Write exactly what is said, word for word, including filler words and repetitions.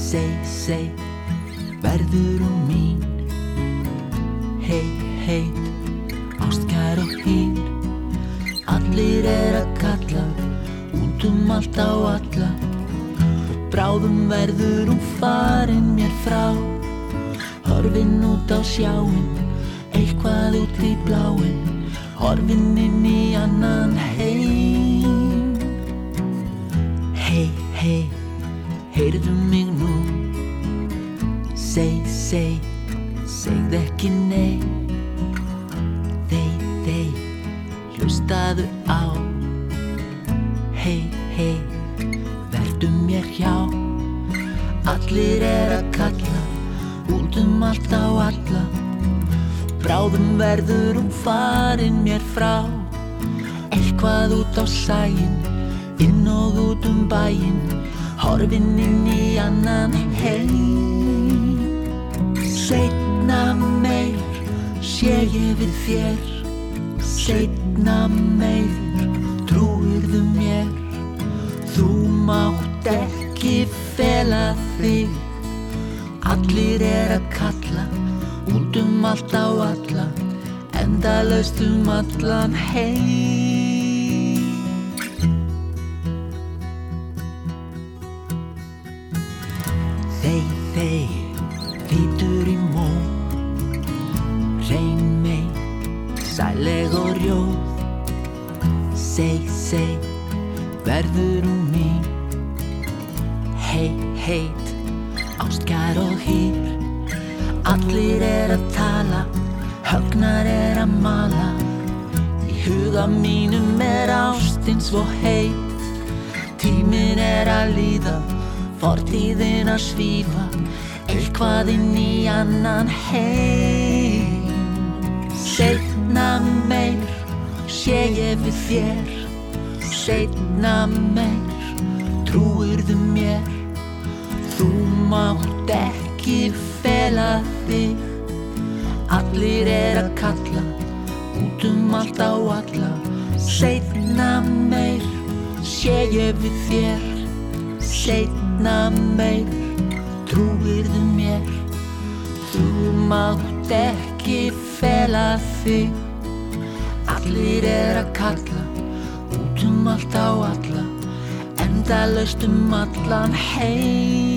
Seg, seg, verður hún mín. Hei, heit, ástkær og hýr. Allir er að kalla, út um allt á alla. Bráðum verður hún farin mér frá. Horfin út á sjáin, eitthvað út í bláin. Horfin inn í annan heim. Hei, hei, heyrðu mig nú. Seg, seg, segð ekki nei. Þey, þey, hlustaðu á. Hei, hei, vertu mér hjá. Allir er að kalla, út um allt á alla. Bráðum verður hún farin mér frá. Eitthvað út á sæin, inn og út um bæin. Horfin inn í annan heim. Seinna meir sé ég við þér. Seinna meir trúirðu mér. Þú mátt ekki fela þig. Allir er að kalla, út um allt á alla. Endalaust um allan heim. Þey, þey, lítur í mó. Reyn mei, sæleg og rjóð. Seg, seg, verður hún mín. Hei, heit, ástkær og hýr. Allir er að tala, högnar er að mala. Í huga mínum er ástin svo heit. Tíminn er að líða, fortíðin að svífa. Eitthvað inn í annan heim. Seinna meir sé ég við þér. Seinna meir trúirðu mér. Þú mátt ekki fela þig. Allir er að kalla, út um allt á alla. Seinna meir sé ég við þér. Seinna meir trúirðu mér. Þú mátt ekki fela þig. Allir er að kalla, út um allt á alla. Endalaust um allan heim.